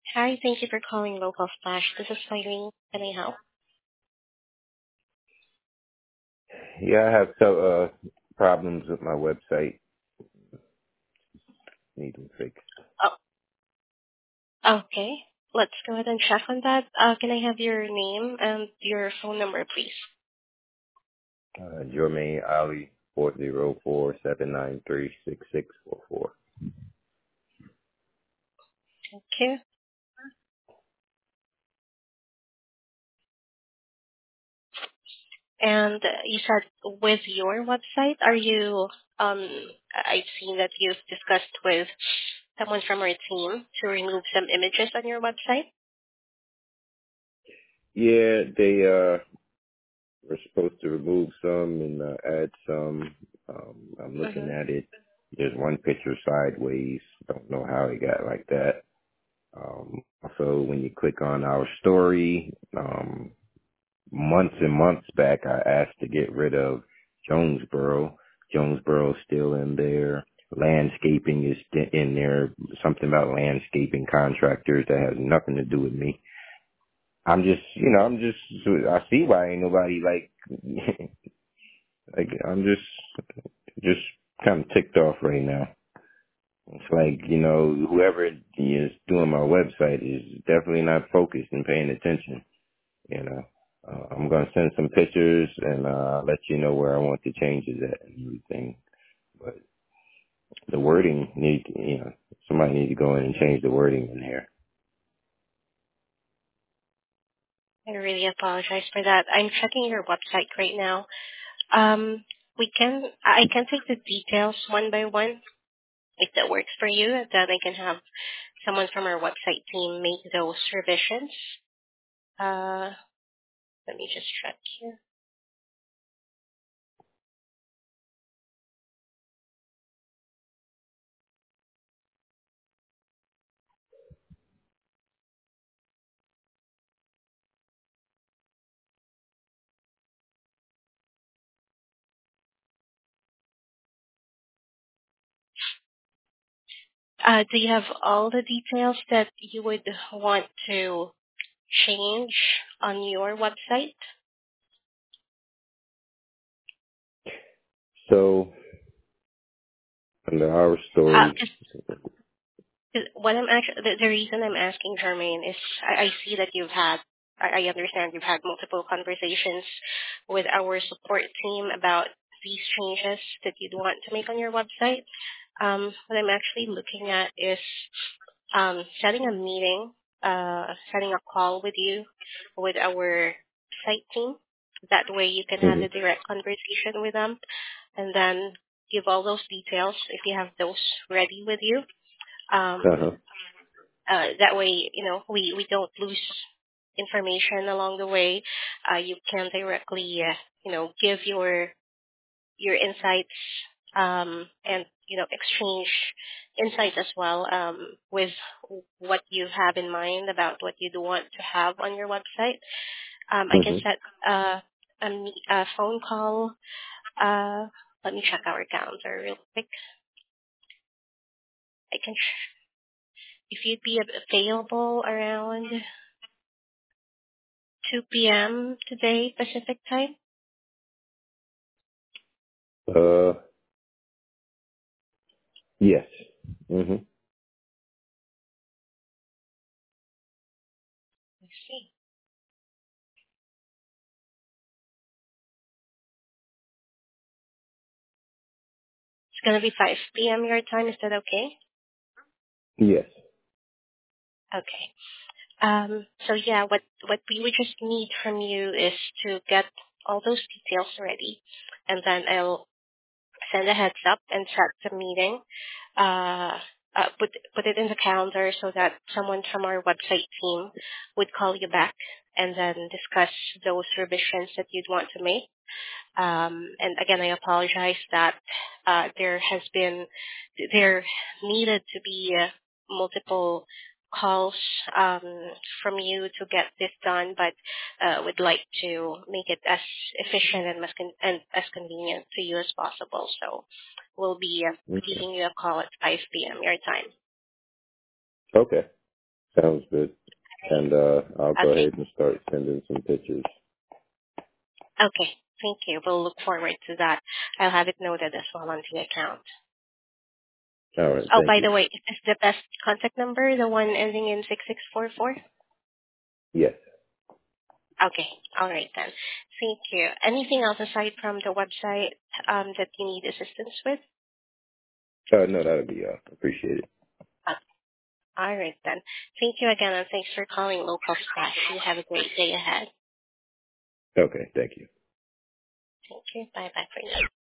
Hi, thank you for calling Local Flash. This is Irene. Can I help? Yeah, I have some problems with my website. Need them fixed. Oh, okay. Let's go ahead and check on that. Can I have your name and your phone number, please? Jermaine Ali 404-793-6644. Thank you. And you said with your website, are you, I've seen that you've discussed with someone from our team to remove some images on your website. Yeah, they were supposed to remove some and add some. I'm looking Mm-hmm. at it. There's one picture sideways. Don't know how it got like that. Also, when you click on our story, months and months back, I asked to get rid of Jonesboro. Jonesboro's still in there. Landscaping is in there. Something about landscaping contractors that has nothing to do with me. I see why ain't nobody like, like, I'm just kind of ticked off right now. It's like, whoever is doing my website is definitely not focused and paying attention. You know, I'm gonna send some pictures and let you know where I want the changes at and everything. But the wording somebody need to go in and change the wording in here. I really apologize for that. I'm checking your website right now. Um, I can take the details one by one if that works for you. Then I can have someone from our website team make those revisions. Uh, Let me just check here. Do you have all the details that you would want to change on your website? So under our Uh, story, 'Cause what I'm actually the reason I'm asking Jermaine is I see that I understand you've had multiple conversations with our support team about these changes that you'd want to make on your website. What I'm actually looking at is setting a meeting, setting a call with you, with our site team. That way you can have hmm a direct conversation with them and then give all those details if you have those ready with you. uh-huh. That way, we don't lose information along the way. You can directly, give your insights and exchange insights as well with what you have in mind about what you'd want to have on your website. I can hmm set a phone call. Let me check our calendar real quick. If you'd be available around 2 p.m. today, Pacific time. uh yes. hmm Let's see. It's going to be 5 p.m. your time. Is that okay? Yes. Okay. So yeah, what we would just need from you is to get all those details ready, and then I'll send a heads up and set the meeting. Uh, put it in the calendar so that someone from our website team would call you back and then discuss those revisions that you'd want to make. And again, I apologize that there needed to be multiple calls um, from you to get this done, but would like to make it as efficient and as convenient to you as possible. So we'll be Okay. giving you a call at 5 p.m. your time. Okay. Sounds good. And I'll go Okay. ahead and start sending some pictures. Okay. Thank you. We'll look forward to that. I'll have it noted as well on the account. All right. Oh, Thank by you. the way, is this the best contact number, the one ending in 6644? Yes. Okay. All right then. Thank you. Anything else aside from the website that you need assistance with? No, that'll be all. Appreciate it. All right then. Thank you again, and thanks for calling Local Splash. You have a great day ahead. Okay. Thank you. Thank you. Bye-bye for now.